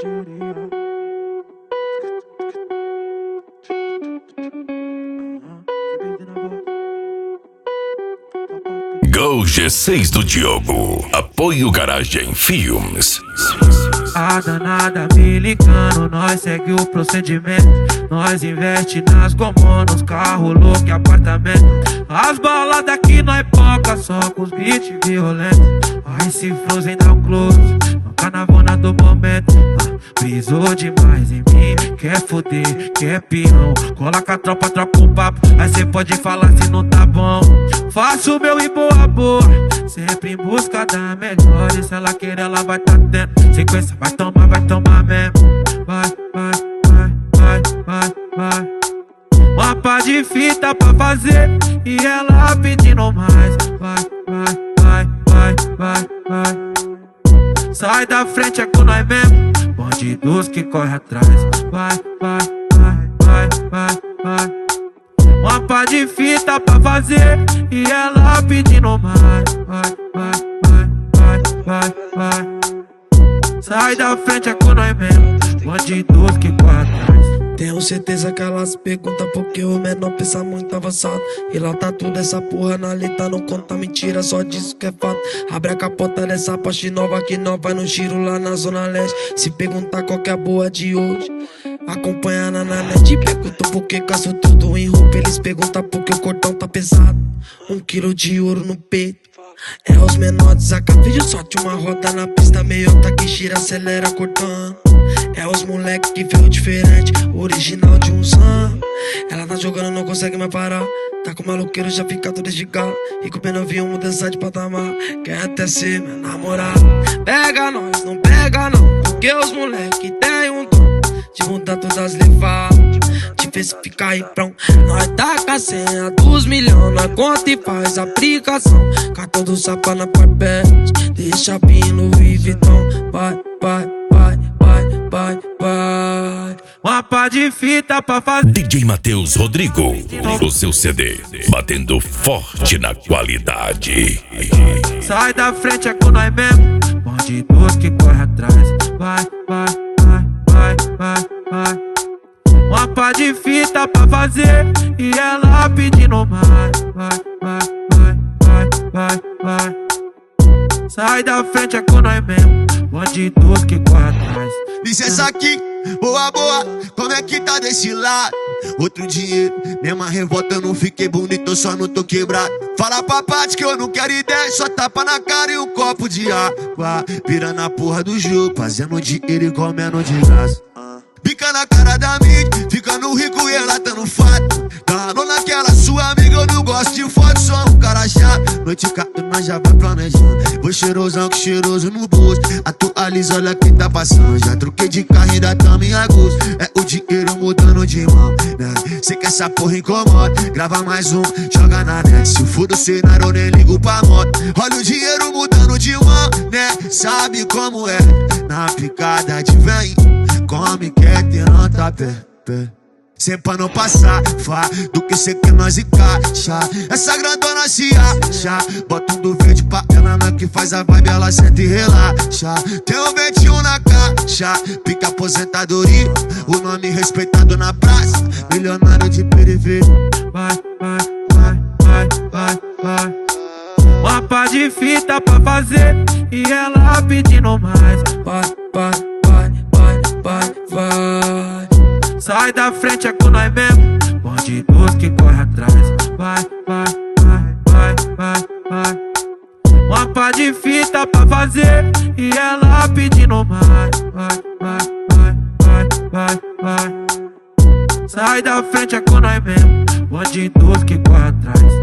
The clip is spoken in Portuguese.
Go G6 do Diogo. Apoio Garagem Filmes. A danada me ligando, nós segue o procedimento. Nós investe nas gomô, nos carros louco e apartamento. As baladas aqui nós poca, só com os beats violentos. Aí se Frozen dá um close, no carnavona do momento. Brisou demais em mim, quer foder, quer peão. Cola com a tropa, troca um papo, aí cê pode falar se não tá bom. Faço o meu e boa boa, sempre em busca da melhor. E se ela querer, ela vai tá tendo. Sequência, vai tomar mesmo. Vai, vai, vai, vai, vai, vai. Mapa de fita pra fazer e ela pedindo mais. Vai, vai, vai, vai, vai, vai. Sai da frente, é com nós mesmo. Bandidos que corre atrás. Vai, vai, vai, vai, vai, vai. Mapa de fita pra fazer e ela pedindo mais. Vai, vai, vai, vai, vai, vai. Sai da frente, é com nós mesmo. Bandidos que corre atrás. Tenho certeza que elas perguntam porque o menor pensa muito avançado. E lá tá tudo essa porra na letra, não conta mentira, só diz que é fato. Abre a capota dessa Porsche nova que nós vai no giro lá na Zona Leste. Se perguntar qual que é a boa de hoje, acompanha na net. Perguntam por que gasto tudo em roupa, eles perguntam por que o cordão tá pesado. 1 quilo de ouro no peito. É os menores, a vídeo sorte uma roda na pista, meiota que gira, acelera cortando. É os moleque que veio diferente, original de um sam. Ela tá jogando, não consegue mais parar. Tá com maloqueiro, já fica tudo desligado. E com o novinho, mudança de patamar. Quer até ser minha namorada. Pega nós, não pega não, porque os moleque tem um dom de mudar todas as levadas, te fez ficar em prão. Nós tá com a senha dos milhões, nós conta e faz aplicação. Cartão do Sapa na Parpete, deixa pino e Vitão. Vai, vai, vai, vai, vai, vai. Mapa de fita pra fazer. DJ Matheus Rodrigo, o seu CD, batendo forte na qualidade. Sai da frente, é com nós mesmo. Bandidos que corre atrás. Vai, vai, vai, vai, vai, vai. Mapa de fita pra fazer e ela pedindo mais. Vai, vai, vai, vai, vai, vai. Sai da frente, é com nós mesmo. Bandidos que corre atrás. Licença aqui, boa, boa, como é que tá desse lado? Outro dinheiro, mesma revolta, eu não fiquei bonito, eu só não tô quebrado. Fala pra parte que eu não quero ideia, só tapa na cara e um copo de água. Virando a porra do jogo, fazendo dinheiro e comendo de graça. Pica na cara da mídia, ficando rico e ela tá no fato. Dando naquela sua amiga, eu não gosto de foto, só um cara chato. Noite cato, nós já vai planejando. Vou cheirosão que cheiroso no bolso. Atualiza, olha quem tá passando. Já troquei de carro, ainda tamo em agosto. É o dinheiro mudando de mão, né? Cê que essa porra incomoda, grava mais um, joga na net. Se for do cenário, eu nem ligo pra moto. Olha o dinheiro mudando de mão, né? Sabe como é? Na picada de vem, come, quer ter nota pé. Sempre pra não passar, fá, do que cê quer nós encaixa. Essa grandona se acha, bota um do verde pra ela, na que faz a vibe, ela senta e relaxa. Tem um 21 na caixa, pica aposentadoria, o nome respeitado na praça, milionário de periferia. Vai, vai, vai, vai, vai, vai. Mapa de fita pra fazer e ela pedindo mais. Vai, vai, vai, vai, vai, vai. Sai da frente, é com nós mesmo. Bandidos que corre atrás. Vai, vai, vai, vai, vai, vai. Mapa de fita pra fazer e ela pedindo mais. Vai, vai, vai, vai, vai, vai. Sai da frente, é com nós mesmo. Bandidos que corre atrás.